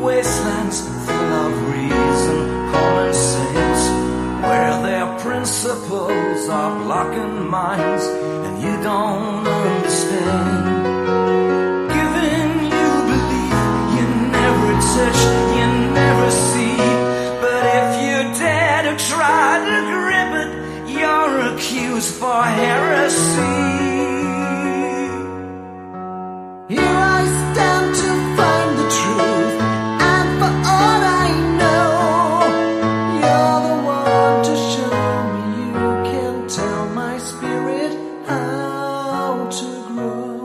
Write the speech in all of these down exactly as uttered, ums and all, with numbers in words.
wastelands full of reason, common sense, where their principles are blocking minds and you don't understand. Giving you belief you never touch, you never see, but if you dare to try to grip it, you're accused for heresy. Here I stand to find the truth, and for all I know, you're the one to show me. You can tell my spirit how to grow.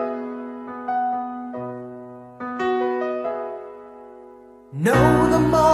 Know the more